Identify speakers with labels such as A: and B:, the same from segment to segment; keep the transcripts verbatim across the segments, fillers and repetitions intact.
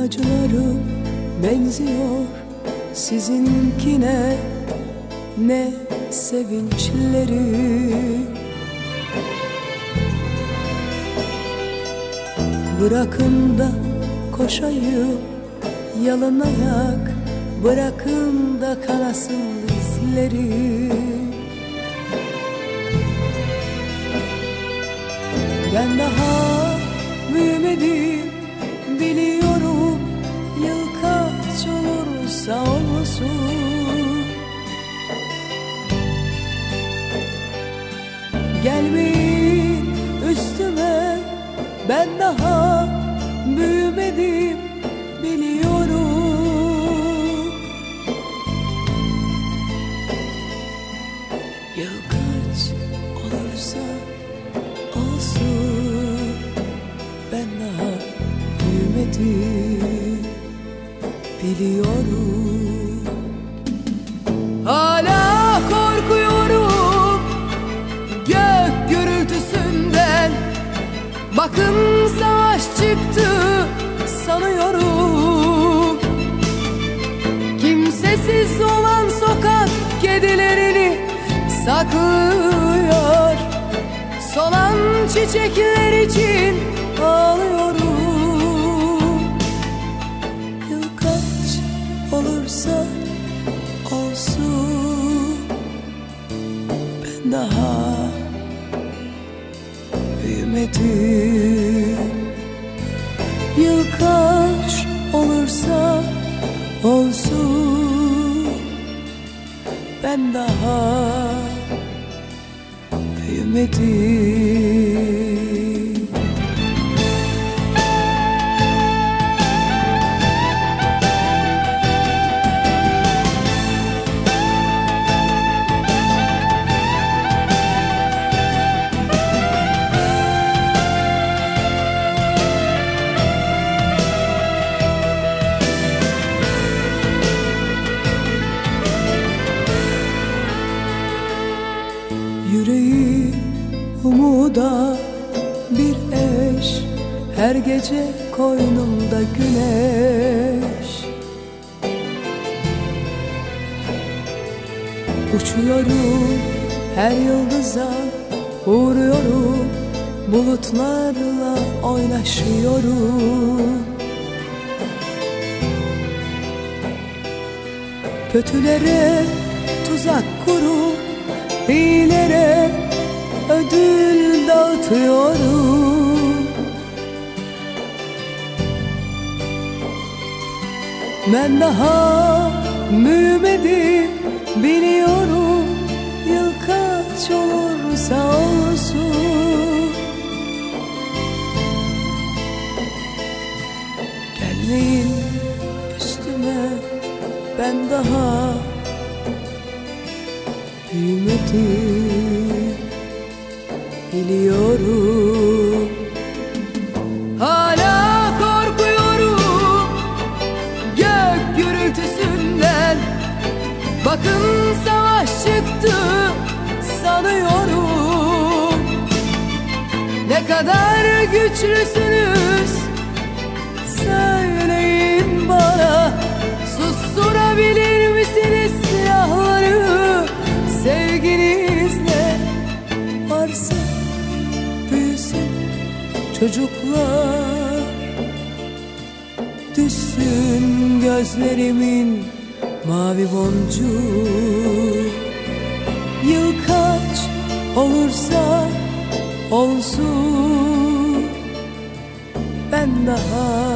A: acılarım benziyor sizinkine, ne sevinçleri. Bırakın da koşayım yalın ayak, bırakın da kanasın dizleri. Ben daha büyümedim biliyorum, yıl kaç olursa olsun. Gelmeyin üstüme, ben daha büyümedim biliyorum. Yıl kaç olursa olsun, ben daha büyümedim biliyorum. Hala korkuyorum gök gürültüsünden, bakın savaş çıktı sanıyorum. Kimsesiz olan sokak kedilerini saklıyor, solan çiçekler için ağlıyorum. Yıl kaç olursa olsun, ben daha büyümedim. Yıl kaç olursa olsun, ben daha büyümedim. Yüreğim umuda bir eş, her gece koynumda güneş. Uçuyorum her yıldıza, uğruyorum bulutlarla oynaşıyorum. Kötülere tuzak kurup iyilere ödül dağıtıyorum. Ben daha büyümedim biliyorum, yıl kaç olursa olsun. Gelmeyin üstüme, ben daha büyümedim biliyorum. Hala korkuyorum gök gürültüsünden, bakın savaş çıktı sanıyorum. Ne kadar güçlüsünüz söyleyin bana, susturabilir misiniz silahları? Sevginizle varsa büyüsün çocuklar, düşsün gözlerimin mavi boncuğu. Yıl kaç olursa olsun, ben daha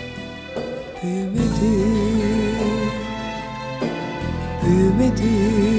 A: büyümedim, büyümedim.